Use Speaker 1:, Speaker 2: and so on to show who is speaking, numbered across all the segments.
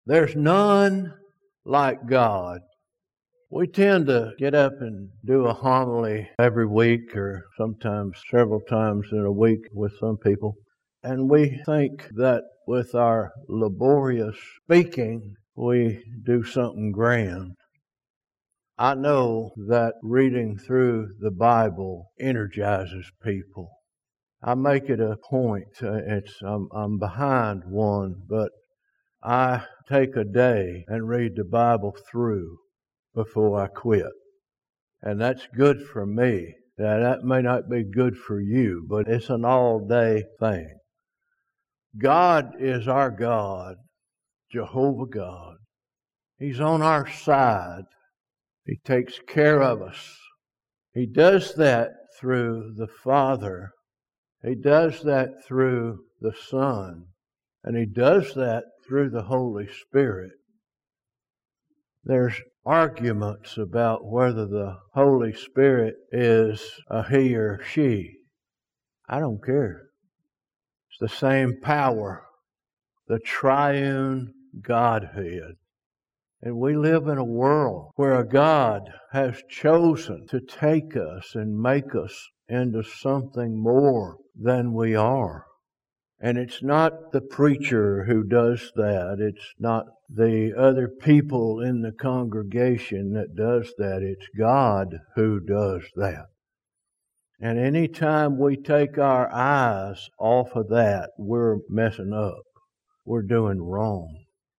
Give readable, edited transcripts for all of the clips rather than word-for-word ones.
Speaker 1: There's none like God. We tend to get up and do a homily every week or sometimes several times in a week with some people. And we think that with our laborious speaking, we do something grand. I know that reading through the Bible energizes people. I make it a point. I'm behind one, but I take a day and read the Bible through before I quit. And that's good for me. Now, that may not be good for you, but it's an all-day thing. God is our God, Jehovah God. He's on our side. He takes care of us. He does that through the Father. He does that through the Son. And He does that through the Holy Spirit. There's arguments about whether the Holy Spirit is a he or she. I don't care. It's the same power, the triune Godhead. And we live in a world where a God has chosen to take us and make us into something more than we are. And it's not the preacher who does that. It's not the other people in the congregation that does that. It's God who does that. And any time we take our eyes off of that, we're messing up. We're doing wrong.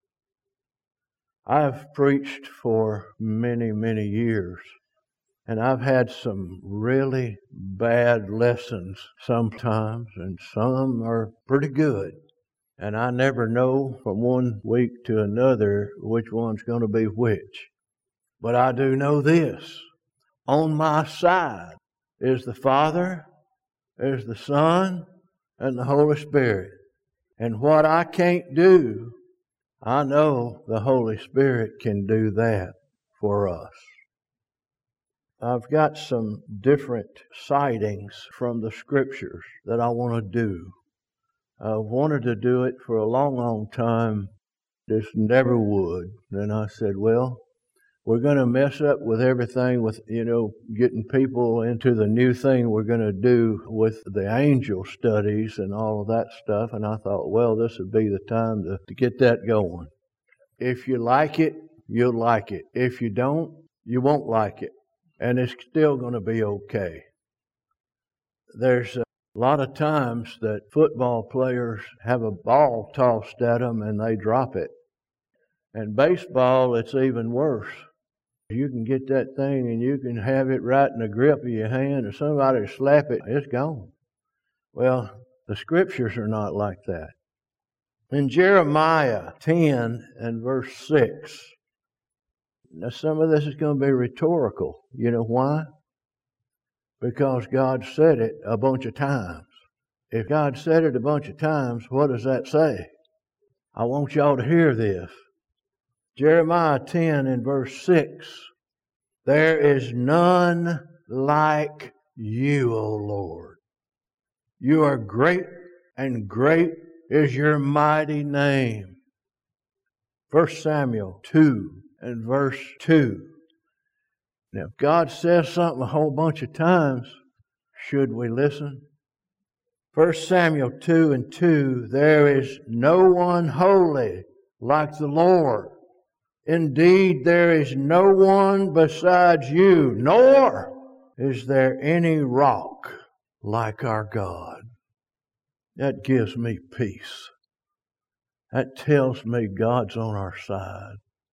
Speaker 1: I've preached for many, many years, and I've had some really bad lessons sometimes, and some are pretty good. And I never know from one week to another which one's going to be which. But I do know this. On my side is the Father, is the Son, and the Holy Spirit. And what I can't do, I know the Holy Spirit can do that for us. I've got some different sightings from the Scriptures that I want to do. I wanted to do it for a long, long time, just never would. Then I said, well, we're going to mess up with everything with, getting people into the new thing we're going to do with the angel studies and all of that stuff. And I thought, well, this would be the time to get that going. If you like it, you'll like it. If you don't, you won't like it. And it's still going to be okay. There's a lot of times that football players have a ball tossed at them and they drop it. And baseball, it's even worse. You can get that thing and you can have it right in the grip of your hand, and somebody slap it, it's gone. Well, the Scriptures are not like that. In Jeremiah 10 and verse 6, now some of this is going to be rhetorical. You know why? Because God said it a bunch of times. If God said it a bunch of times, what does that say? I want y'all to hear this. Jeremiah 10 and verse 6. There is none like you, O Lord. You are great, and great is your mighty name. 1 Samuel 2 and verse 2. Now, if God says something a whole bunch of times, should we listen? 1 Samuel 2 and 2, there is no one holy like the Lord. Indeed, there is no one besides you, nor is there any rock like our God. That gives me peace. That tells me God's on our side.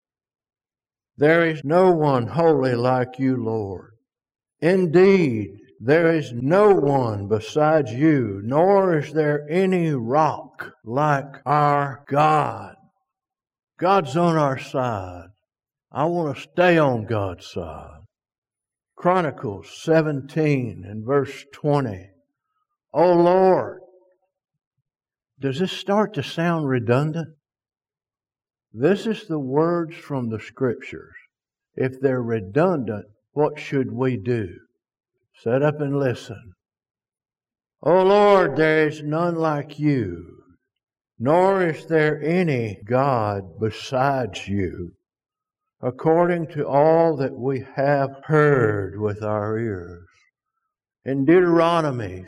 Speaker 1: There is no one holy like you, Lord. Indeed, there is no one besides you, nor is there any rock like our God. God's on our side. I want to stay on God's side. Chronicles 17 and verse 20. O Lord, does this start to sound redundant? This is the words from the Scriptures. If they're redundant, what should we do? Sit up and listen. O Lord, there is none like you, nor is there any God besides you, according to all that we have heard with our ears. In Deuteronomy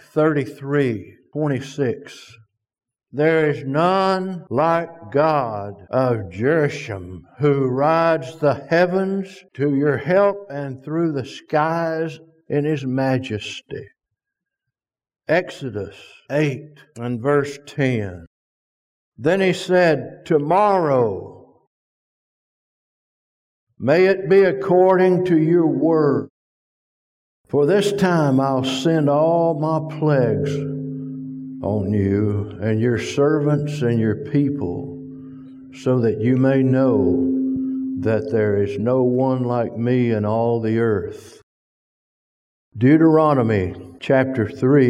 Speaker 1: 33:26, there is none like God of Jerushalem, who rides the heavens to your help and through the skies in his majesty. Exodus 8 and verse 10. Then he said, tomorrow may it be according to your word. For this time I'll send all my plagues on you and your servants and your people, so that you may know that there is no one like me in all the earth. Deuteronomy chapter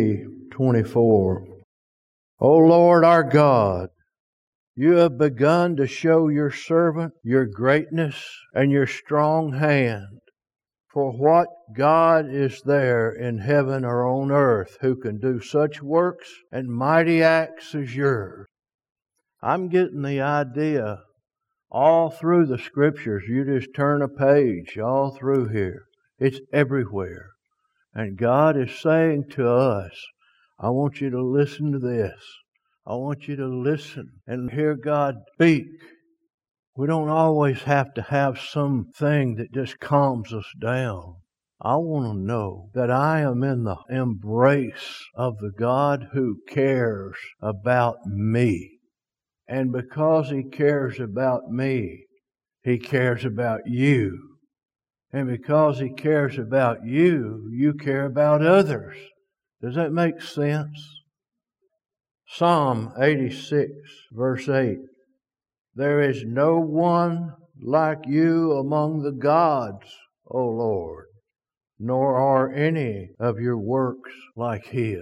Speaker 1: 3:24. O Lord our God, you have begun to show your servant your greatness and your strong hand. For what God is there in heaven or on earth who can do such works and mighty acts as yours? I'm getting the idea all through the Scriptures. You just turn a page all through here. It's everywhere. And God is saying to us, I want you to listen to this. I want you to listen and hear God speak. We don't always have to have something that just calms us down. I want to know that I am in the embrace of the God who cares about me. And because He cares about me, He cares about you. And because He cares about you, you care about others. Does that make sense? Psalm 86, verse 8. There is no one like you among the gods, O Lord, nor are any of your works like His.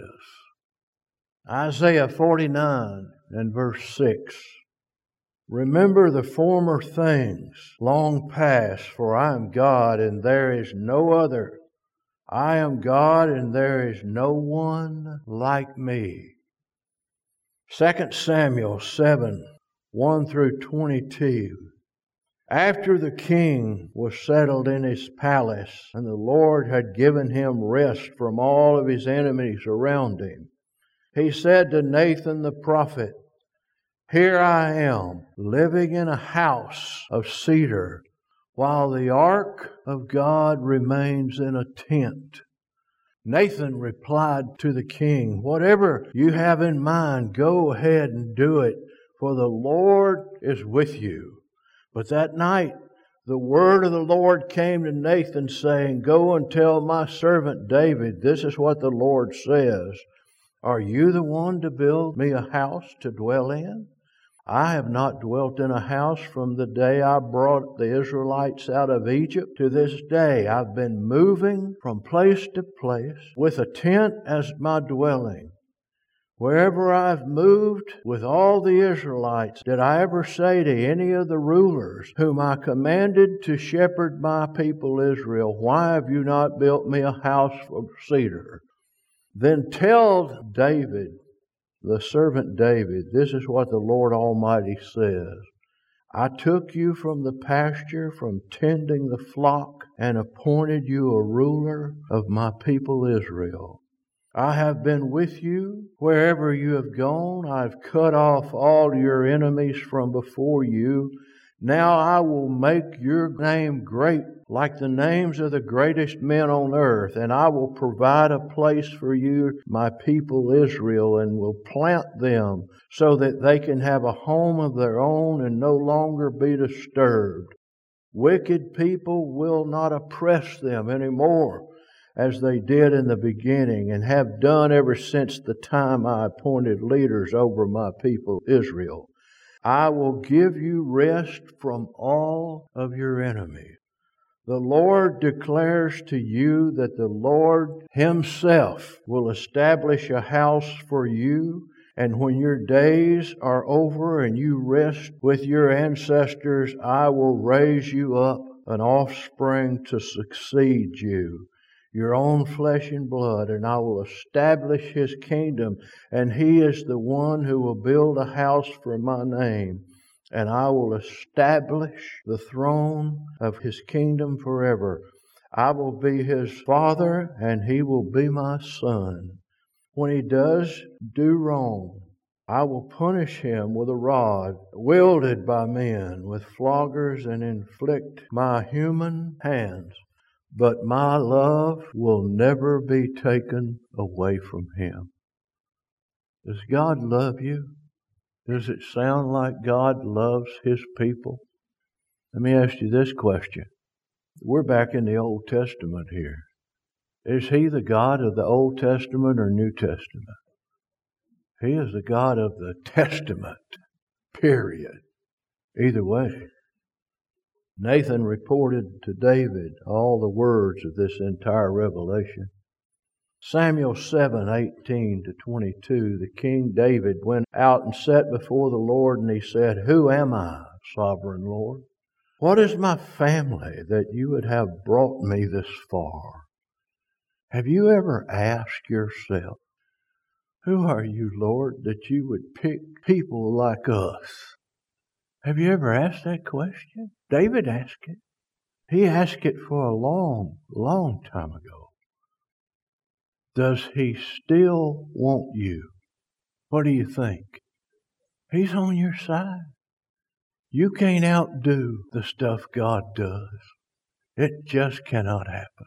Speaker 1: Isaiah 49 and verse 6. Remember the former things long past, for I am God and there is no other. I am God and there is no one like me. 2 Samuel 7, 1 through 22. After the king was settled in his palace, and the Lord had given him rest from all of his enemies around him, he said to Nathan the prophet, Here I am, living in a house of cedar, while the ark of God remains in a tent. Nathan replied to the king, Whatever you have in mind, go ahead and do it, for the Lord is with you. But that night the word of the Lord came to Nathan, saying, Go and tell my servant David, this is what the Lord says. Are you the one to build me a house to dwell in? I have not dwelt in a house from the day I brought the Israelites out of Egypt to this day. I've been moving from place to place with a tent as my dwelling. Wherever I've moved with all the Israelites, did I ever say to any of the rulers whom I commanded to shepherd my people Israel, Why have you not built me a house of cedar? Then tell David, the servant David, this is what the Lord Almighty says. I took you from the pasture, from tending the flock, and appointed you a ruler of my people Israel. I have been with you wherever you have gone. I've cut off all your enemies from before you. Now I will make your name great, like the names of the greatest men on earth, and I will provide a place for you, my people Israel, and will plant them so that they can have a home of their own and no longer be disturbed. Wicked people will not oppress them anymore, as they did in the beginning and have done ever since the time I appointed leaders over my people Israel. I will give you rest from all of your enemies. The Lord declares to you that the Lord Himself will establish a house for you, and when your days are over and you rest with your ancestors, I will raise you up an offspring to succeed you. your own flesh and blood, and I will establish His kingdom. And He is the one who will build a house for my name, and I will establish the throne of His kingdom forever. I will be His father, and He will be my son. When he does do wrong, I will punish him with a rod wielded by men, with floggers, and inflict my human hands. But my love will never be taken away from him. Does God love you? Does it sound like God loves His people? Let me ask you this question. We're back in the Old Testament here. Is He the God of the Old Testament or New Testament? He is the God of the Testament, period. Either way. Nathan reported to David all the words of this entire revelation. Samuel 7:18-22, the King David went out and sat before the Lord, and he said, "Who am I, sovereign Lord? What is my family that you would have brought me this far? Have you ever asked yourself, who are you, Lord, that you would pick people like us?" Have you ever asked that question? David asked it. He asked it for a long, long time ago. Does He still want you? What do you think? He's on your side. You can't outdo the stuff God does. It just cannot happen.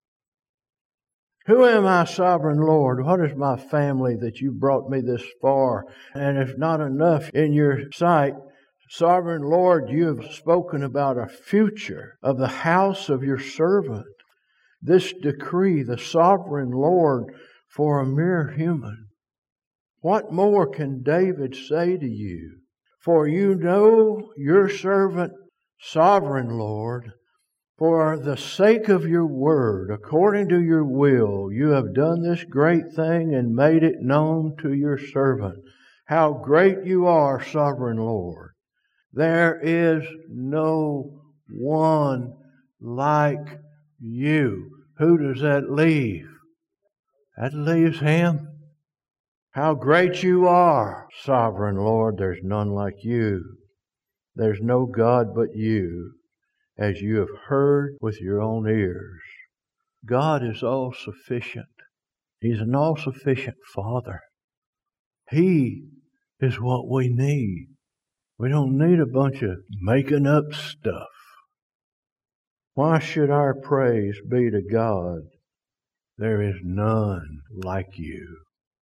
Speaker 1: Who am I, sovereign Lord? What is my family that you brought me this far? And if not enough in your sight, sovereign Lord, you have spoken about a future of the house of your servant. This decree, the sovereign Lord, for a mere human. What more can David say to you? For you know your servant, sovereign Lord, for the sake of your word, according to your will, you have done this great thing and made it known to your servant. How great you are, sovereign Lord. There is no one like you. Who does that leave? That leaves Him. How great you are, sovereign Lord. There's none like you. There's no God but you, as you have heard with your own ears. God is all-sufficient. He's an all-sufficient Father. He is what we need. We don't need a bunch of making up stuff. Why should our praise be to God? There is none like you.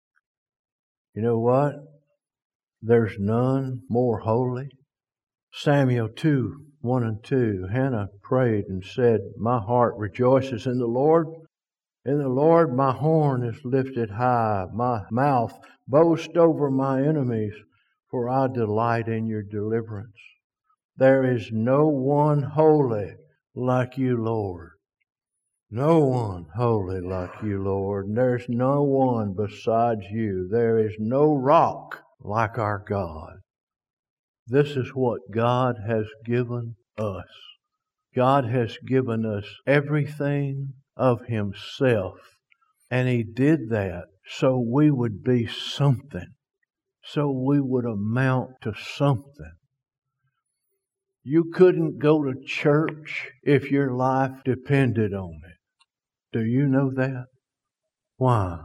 Speaker 1: You know what? There's none more holy. Samuel 2:1-2, Hannah prayed and said, "My heart rejoices in the Lord. In the Lord my horn is lifted high. My mouth boasts over my enemies, for I delight in your deliverance. There is no one holy like you, Lord. No one holy like you, Lord. And there's no one besides you. There is no rock like our God." This is what God has given us. God has given us everything of Himself. And He did that so we would be something. So we would amount to something. You couldn't go to church if your life depended on it. Do you know that? Why?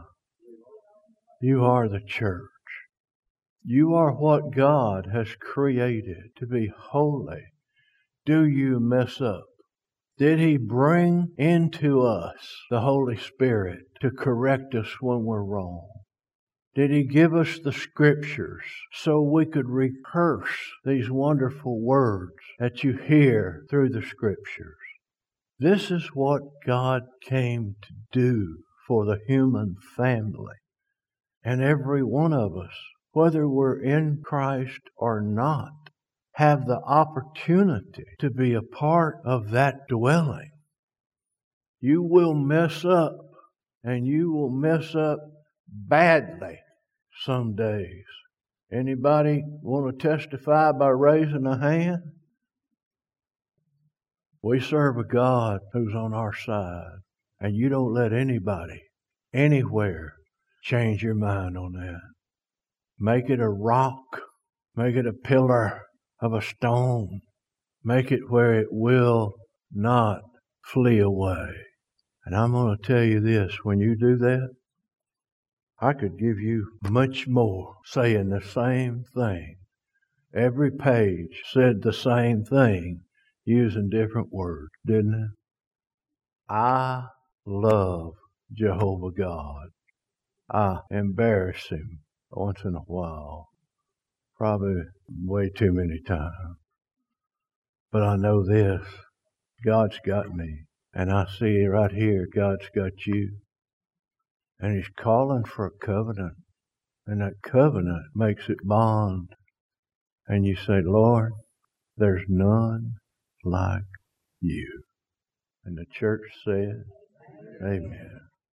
Speaker 1: You are the church. You are what God has created to be holy. Do you mess up? Did He bring into us the Holy Spirit to correct us when we're wrong? Did He give us the Scriptures so we could rehearse these wonderful words that you hear through the Scriptures? This is what God came to do for the human family. And every one of us, whether we're in Christ or not, have the opportunity to be a part of that dwelling. You will mess up, and you will mess up badly some days. Anybody want to testify by raising a hand? We serve a God who's on our side, And you don't let anybody, anywhere, change your mind on that. Make it a rock. Make it a pillar of a stone. Make it where it will not flee away. And I'm going to tell you this, when you do that, I could give you much more saying the same thing. Every page said the same thing using different words, didn't it? I love Jehovah God. I embarrass him once in a while, probably way too many times. But I know this, God's got me. And I see right here, God's got you. And he's calling for a covenant. And that covenant makes it bond. And you say, Lord, there's none like you. And the church said, amen.